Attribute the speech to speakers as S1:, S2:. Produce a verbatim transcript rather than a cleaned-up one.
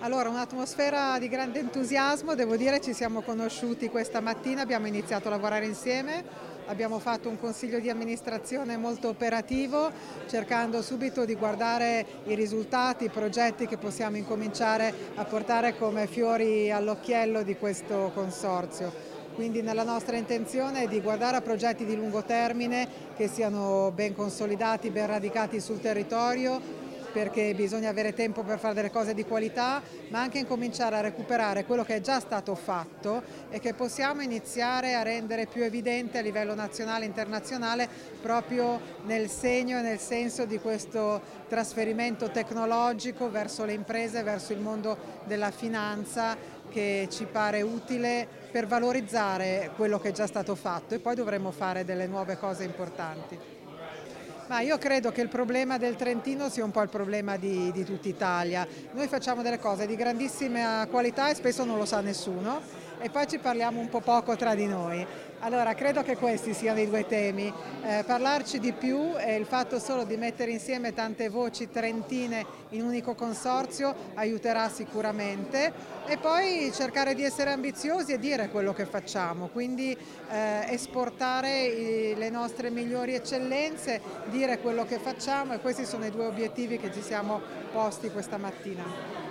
S1: Allora, un'atmosfera di grande entusiasmo, devo dire, ci siamo conosciuti questa mattina, abbiamo iniziato a lavorare insieme, abbiamo fatto un consiglio di amministrazione molto operativo, cercando subito di guardare i risultati, i progetti che possiamo incominciare a portare come fiori all'occhiello di questo consorzio. Quindi nella nostra intenzione è di guardare a progetti di lungo termine che siano ben consolidati, ben radicati sul territorio, perché bisogna avere tempo per fare delle cose di qualità, ma anche incominciare a recuperare quello che è già stato fatto e che possiamo iniziare a rendere più evidente a livello nazionale e internazionale, proprio nel segno e nel senso di questo trasferimento tecnologico verso le imprese, verso il mondo della finanza, che ci pare utile per valorizzare quello che è già stato fatto, e poi dovremo fare delle nuove cose importanti. Ma io credo che il problema del Trentino sia un po' il problema di, di tutta Italia. Noi facciamo delle cose di grandissima qualità e spesso non lo sa nessuno, e poi ci parliamo un po' poco tra di noi. Allora, credo che questi siano i due temi. Eh, parlarci di più, e il fatto solo di mettere insieme tante voci trentine in un unico consorzio aiuterà sicuramente, e poi cercare di essere ambiziosi e dire quello che facciamo, quindi eh, esportare i, le nostre migliori eccellenze, dire quello che facciamo, e questi sono i due obiettivi che ci siamo posti questa mattina.